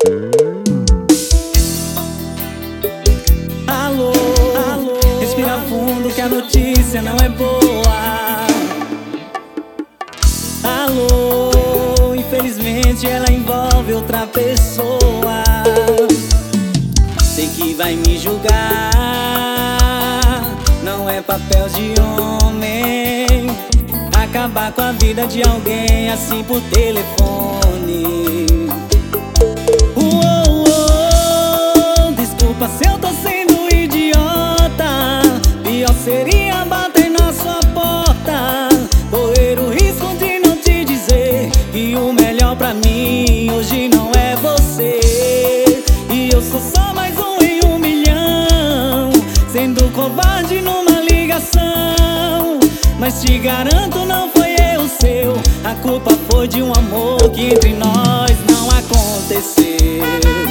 Alô, alô, respira fundo que a notícia não é boa. Alô, infelizmente ela envolve outra pessoa. Sei que vai me julgar, não é papel de homem acabar com a vida de alguém assim por telefone. Desculpa se eu tô sendo idiota, pior seria bater na sua porta, correr o risco de não te dizer que o melhor pra mim hoje não é você. E eu sou só mais um em 1 milhão, sendo covarde numa ligação. Mas te garanto, não foi erro seu, a culpa foi de um amor que entre nós não aconteceu.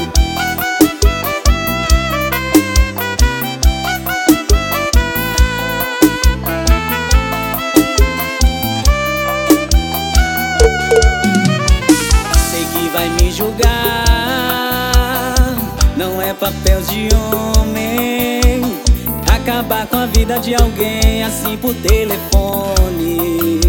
Sei que vai me julgar, não é papel de homem acabar com a vida de alguém assim por telefone.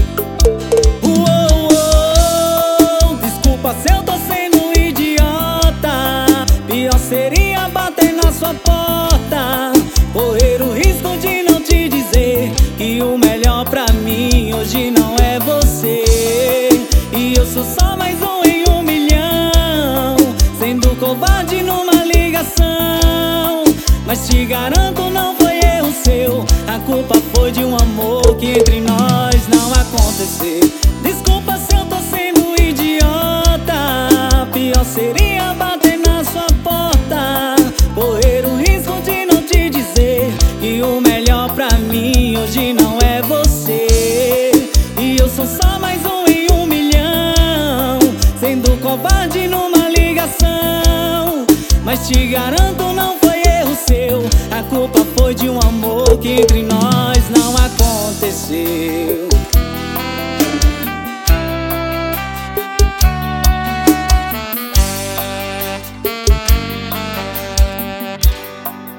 Desculpa se eu tô sendo idiota, pior seria bater na sua porta, correr o risco de não te dizer que o melhor pra mim hoje não é você. E eu sou só mais um em 1 milhão, sendo covarde numa ligação. Mas te garanto, não foi erro seu, a culpa foi de um amor que entre nós não aconteceu. Desculpa se eu tô sendo idiota, pior seria bater na sua porta, correr o risco de não te dizer que o melhor pra mim hoje não é você. E eu sou só mais um em 1 milhão, sendo covarde numa ligação. Mas te garanto, não foi erro seu, a culpa foi de um amor que entre nós não aconteceu.